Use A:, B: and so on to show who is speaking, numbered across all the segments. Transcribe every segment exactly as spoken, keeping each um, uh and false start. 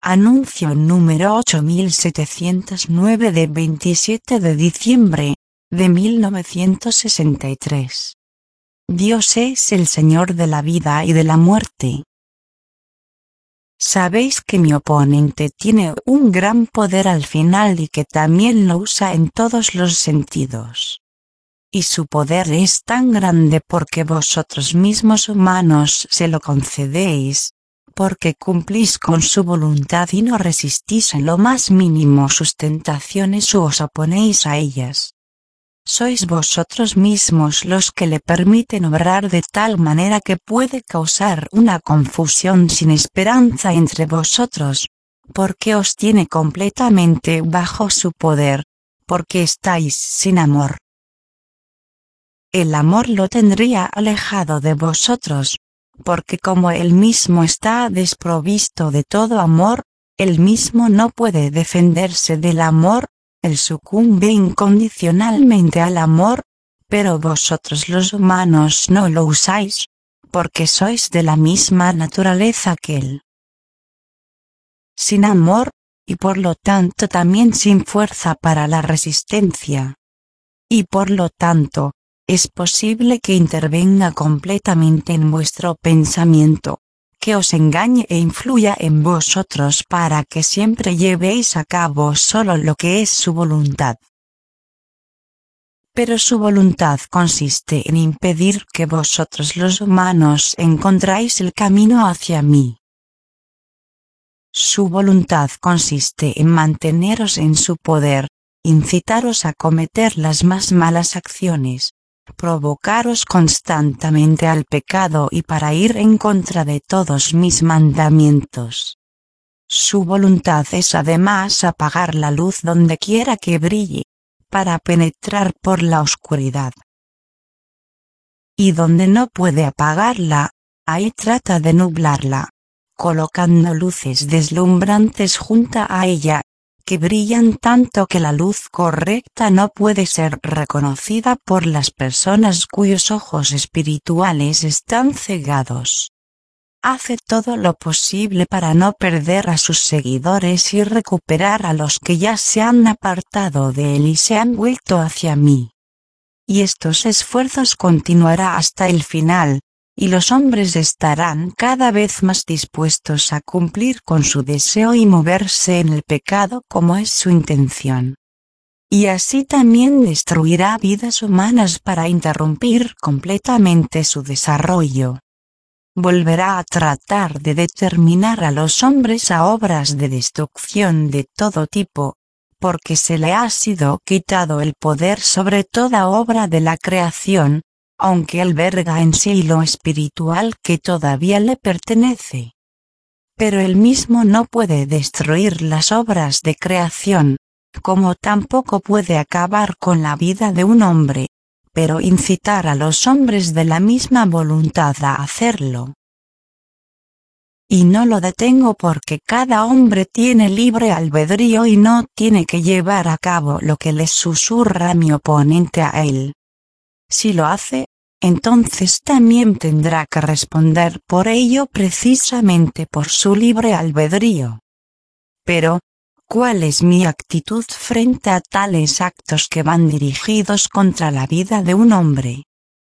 A: Anuncio número ocho mil setecientos nueve de veintisiete de diciembre de mil novecientos sesenta y tres. Dios es el Señor de la vida y de la muerte. Sabéis que mi oponente tiene un gran poder al final y que también lo usa en todos los sentidos. Y su poder es tan grande porque vosotros mismos humanos se lo concedéis, porque cumplís con su voluntad y no resistís en lo más mínimo sus tentaciones u os oponéis a ellas. Sois vosotros mismos los que le permiten obrar de tal manera que puede causar una confusión sin esperanza entre vosotros, porque os tiene completamente bajo su poder, porque estáis sin amor. El amor lo tendría alejado de vosotros, porque como él mismo está desprovisto de todo amor, él mismo no puede defenderse del amor. Él sucumbe incondicionalmente al amor, pero vosotros los humanos no lo usáis, porque sois de la misma naturaleza que él. Sin amor, y por lo tanto también sin fuerza para la resistencia. Y por lo tanto, es posible que intervenga completamente en vuestro pensamiento, que os engañe e influya en vosotros para que siempre llevéis a cabo solo lo que es su voluntad. Pero su voluntad consiste en impedir que vosotros los humanos encontráis el camino hacia mí. Su voluntad consiste en manteneros en su poder, incitaros a cometer las más malas acciones, provocaros constantemente al pecado y para ir en contra de todos mis mandamientos. Su voluntad es además apagar la luz donde quiera que brille, para penetrar por la oscuridad. Y donde no puede apagarla, ahí trata de nublarla, colocando luces deslumbrantes junto a ella, que brillan tanto que la luz correcta no puede ser reconocida por las personas cuyos ojos espirituales están cegados. Hace todo lo posible para no perder a sus seguidores y recuperar a los que ya se han apartado de él y se han vuelto hacia mí. Y estos esfuerzos continuarán hasta el final, y los hombres estarán cada vez más dispuestos a cumplir con su deseo y moverse en el pecado como es su intención. Y así también destruirá vidas humanas para interrumpir completamente su desarrollo. Volverá a tratar de determinar a los hombres a obras de destrucción de todo tipo, porque se le ha sido quitado el poder sobre toda obra de la creación, aunque alberga en sí lo espiritual que todavía le pertenece. Pero él mismo no puede destruir las obras de creación, como tampoco puede acabar con la vida de un hombre, pero incitar a los hombres de la misma voluntad a hacerlo. Y no lo detengo porque cada hombre tiene libre albedrío y no tiene que llevar a cabo lo que le susurra mi oponente a él. Si lo hace, entonces también tendrá que responder por ello precisamente por su libre albedrío. Pero, ¿cuál es mi actitud frente a tales actos que van dirigidos contra la vida de un hombre?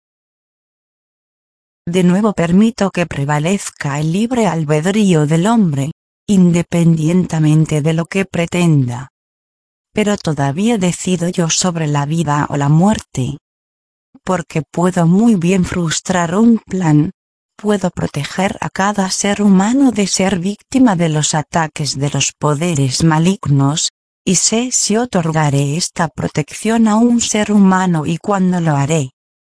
A: De nuevo permito que prevalezca el libre albedrío del hombre, independientemente de lo que pretenda. Pero todavía decido yo sobre la vida o la muerte. Porque puedo muy bien frustrar un plan, puedo proteger a cada ser humano de ser víctima de los ataques de los poderes malignos, y sé si otorgaré esta protección a un ser humano y cuándo lo haré.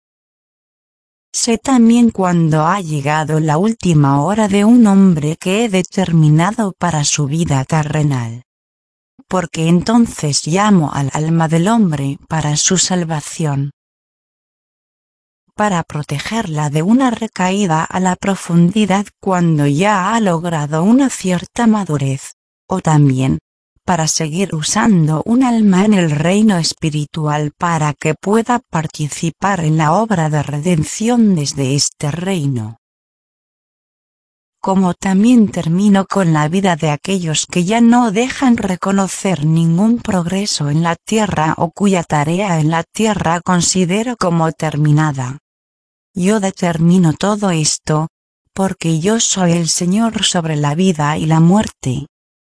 A: Sé también cuándo ha llegado la última hora de un hombre que he determinado para su vida terrenal. Porque entonces llamo al alma del hombre para su salvación. Para protegerla de una recaída a la profundidad cuando ya ha logrado una cierta madurez, o también, para seguir usando un alma en el reino espiritual para que pueda participar en la obra de redención desde este reino. como también termino con la vida de aquellos que ya no dejan reconocer ningún progreso en la tierra o cuya tarea en la tierra considero como terminada. Yo determino todo esto, porque yo soy el Señor sobre la vida y la muerte.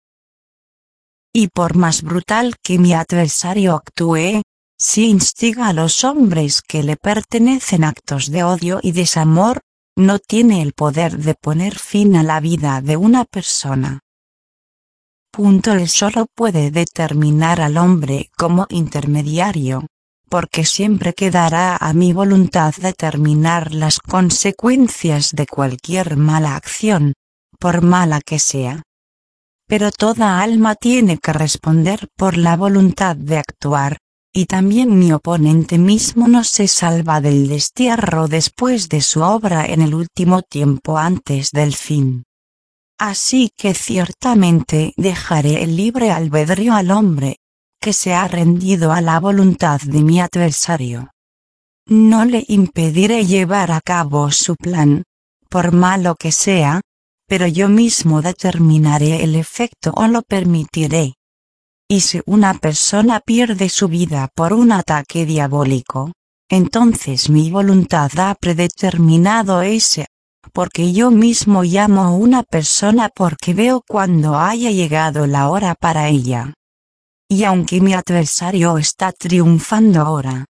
A: Y por más brutal que mi adversario actúe, si instiga a los hombres que le pertenecen actos de odio y desamor, no tiene el poder de poner fin a la vida de una persona. Punto. Él solo puede determinar al hombre como intermediario, porque siempre quedará a mi voluntad determinar las consecuencias de cualquier mala acción, por mala que sea. Pero toda alma tiene que responder por la voluntad de actuar, y también mi oponente mismo no se salva del destierro después de su obra en el último tiempo antes del fin. Así que ciertamente dejaré el libre albedrío al hombre, que se ha rendido a la voluntad de mi adversario. No le impediré llevar a cabo su plan, por malo que sea, pero yo mismo determinaré el efecto o lo permitiré. Y si una persona pierde su vida por un ataque diabólico, entonces mi voluntad ha predeterminado ese, porque yo mismo llamo a una persona porque veo cuando haya llegado la hora para ella. Y aunque mi adversario está triunfando ahora,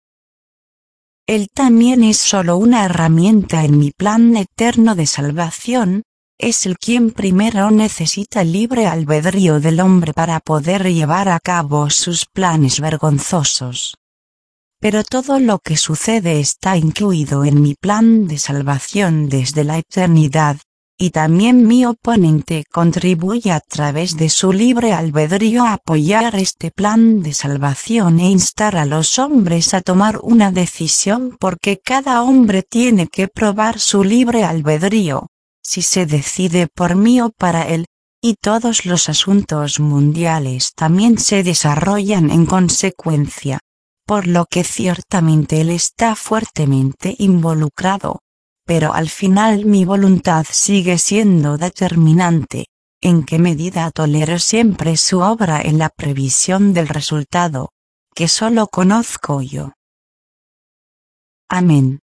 A: él también es solo una herramienta en mi plan eterno de salvación. Es el quien primero necesita el libre albedrío del hombre para poder llevar a cabo sus planes vergonzosos. Pero todo lo que sucede está incluido en mi plan de salvación desde la eternidad, y también mi oponente contribuye a través de su libre albedrío a apoyar este plan de salvación e instar a los hombres a tomar una decisión porque cada hombre tiene que probar su libre albedrío. Si se decide por mí o para él, y todos los asuntos mundiales también se desarrollan en consecuencia, por lo que ciertamente él está fuertemente involucrado, pero al final mi voluntad sigue siendo determinante, en qué medida tolero siempre su obra en la previsión del resultado, que solo conozco yo. Amén.